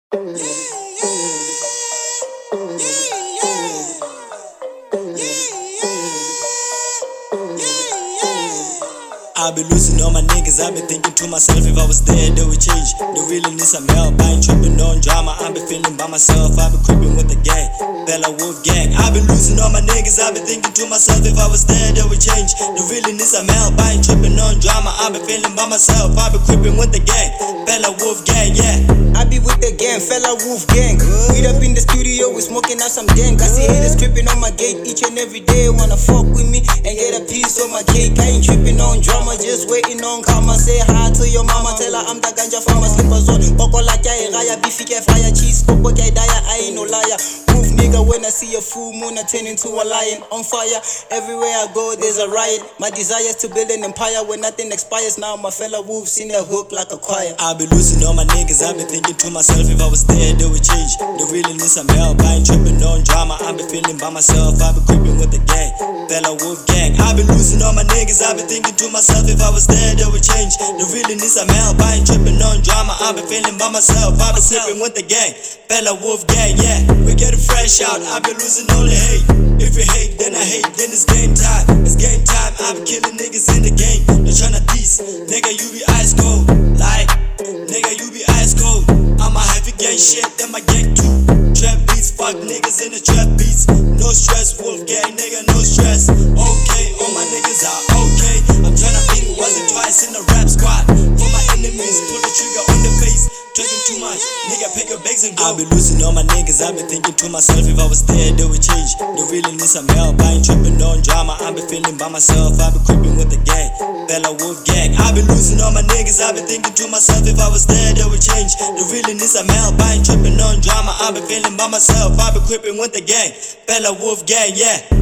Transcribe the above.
I be losing all my niggas, I be thinking to myself, if I was there, they would change. They really need some help, I ain't tripping on drama. I be feeling by myself, I be creeping with the gang, Bella Wolf gang. I be losing all my niggas, I be thinking to myself, if I was there, they would change. They really need some help, I ain't tripping on drama. I be feeling by myself, I be creeping with the gang, Bella Wolf gang, yeah. I be with the gang, Fella Wolf gang. Weed up in the studio, we smoking out some dank. I see haters tripping on my gate each and every day. Wanna fuck with me and get a piece of my cake. I ain't tripping on drama, just waiting on karma. Say hi to your mama, tell her I'm the ganja farmer. Slippers on, boko like I raya, beefy ke fire, cheese, coco ke daya, I ain't no liar. Wolf nigga, when I see a full moon, I turn into a lion. On fire, everywhere I go, there's a riot. My desire is to build an empire where nothing expires. Now my fella wolves in their hook like a choir. I be losing all my niggas, I be thinking to myself, if I was there, they would change. They really need some help, I ain't tripping on drama. I be feeling by myself, I be creeping with the gang, Bella Wolf gang. I be losing all my niggas, I be thinking to myself, if I was there, they would change. They really need some help, I ain't tripping on drama. I be feeling by myself, I be creeping with the gang, Bella Wolf gang, yeah. We getting fresh out, I be losing all the hate. If you hate, then I hate, then it's game time. It's game time, I be killing niggas in the game. They tryna tease, nigga, you be ice cold. Like, nigga, you be ice cold. I'm a heavy gang shit, then my gang too. Trap beats, fuck niggas in the trap beats. No stress, Wolf gang, nigga, no stress. Okay, all my niggas are okay. I'm tryna beat it once and twice in the rap squad. For my enemies, pull the trigger on the face. Drinking too much, nigga, pack your bags and go. I be losing all my niggas, I be thinking to myself, if I was there, they would change. They really need some help, I ain't tripping on drama. I be feeling by myself, I be creeping with the gang, Bella Wolf gang. I be losing all my niggas, I be thinking to myself, if I was there, they would change. They really need some help, I ain't tripping on drama. I be feeling by myself, I be creeping with the gang, Bella Wolf gang, yeah.